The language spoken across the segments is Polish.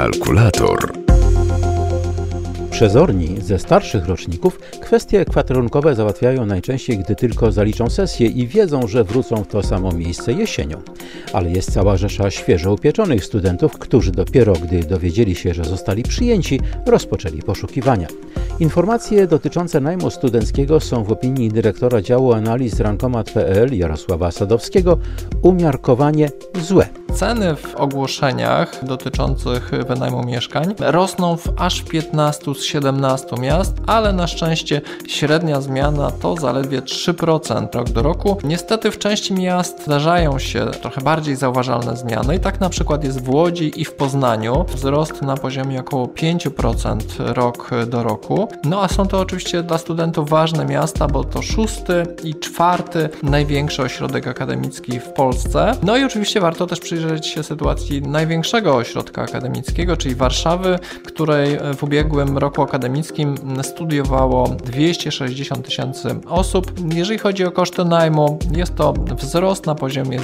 Kalkulator. Przezorni ze starszych roczników kwestie kwaterunkowe załatwiają najczęściej, gdy tylko zaliczą sesję i wiedzą, że wrócą w to samo miejsce jesienią. Ale jest cała rzesza świeżo upieczonych studentów, którzy dopiero gdy dowiedzieli się, że zostali przyjęci, rozpoczęli poszukiwania. Informacje dotyczące najmu studenckiego są w opinii dyrektora działu analiz Rankomat.pl Jarosława Sadowskiego umiarkowanie złe. Ceny w ogłoszeniach dotyczących wynajmu mieszkań rosną w aż 15 z 17 miast, ale na szczęście średnia zmiana to zaledwie 3% rok do roku. Niestety w części miast zdarzają się trochę bardziej zauważalne zmiany i tak na przykład jest w Łodzi i w Poznaniu. Wzrost na poziomie około 5% rok do roku. No a są to oczywiście dla studentów ważne miasta, bo to 6. i 4. największy ośrodek akademicki w Polsce. No i oczywiście warto też przyjrzeć się sytuacji największego ośrodka akademickiego, czyli Warszawy, której w ubiegłym roku akademickim studiowało 260 000 osób. Jeżeli chodzi o koszty najmu, jest to wzrost na poziomie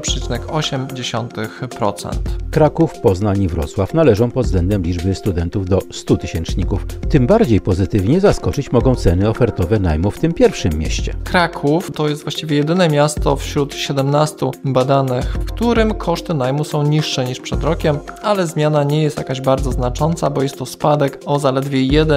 0,8%. Kraków, Poznań i Wrocław należą pod względem liczby studentów do 100 tysięczników. Tym bardziej pozytywnie zaskoczyć mogą ceny ofertowe najmu w tym pierwszym mieście. Kraków to jest właściwie jedyne miasto wśród 17 badanych, w którym koszty najmu są niższe niż przed rokiem, ale zmiana nie jest jakaś bardzo znacząca, bo jest to spadek o zaledwie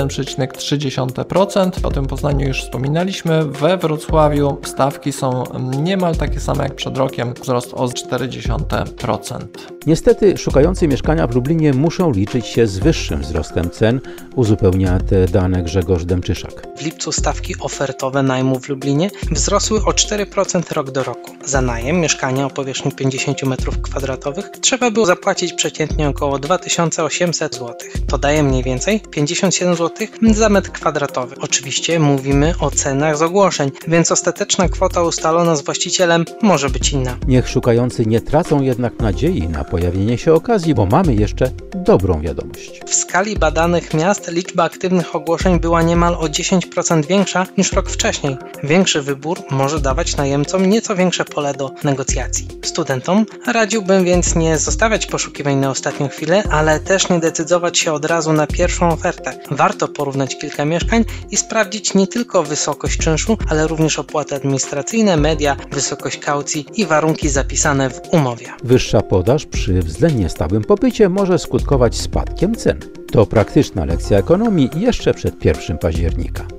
1,3%. O tym Poznaniu już wspominaliśmy. We Wrocławiu stawki są niemal takie same jak przed rokiem, wzrost o 0,4%. Niestety szukający mieszkania w Lublinie muszą liczyć się z wyższym wzrostem cen, uzupełnia te dane Grzegorz Demczyszak. W lipcu stawki ofertowe najmu w Lublinie wzrosły o 4% rok do roku. Za najem mieszkania o powierzchni 50 m2 trzeba było zapłacić przeciętnie około 2800 zł. To daje mniej więcej 57 zł za metr kwadratowy. Oczywiście mówimy o cenach z ogłoszeń, więc ostateczna kwota ustalona z właścicielem może być inna. Niech szukający nie tracą jednak nadziei na pojawienie się okazji, bo mamy jeszcze dobrą wiadomość. W skali badanych miast liczba aktywnych ogłoszeń była niemal o 10% większa niż rok wcześniej. Większy wybór może dawać najemcom nieco większe pole do negocjacji. Studentom radziłbym więc nie zostawiać poszukiwań na ostatnią chwilę, ale też nie decydować się od razu na pierwszą ofertę. Warto porównać kilka mieszkań i sprawdzić nie tylko wysokość czynszu, ale również opłaty administracyjne, media, wysokość kaucji i warunki zapisane w umowie. Wyższa podaż przy względnie stałym popycie może skutkować spadkiem cen. To praktyczna lekcja ekonomii jeszcze przed 1 października.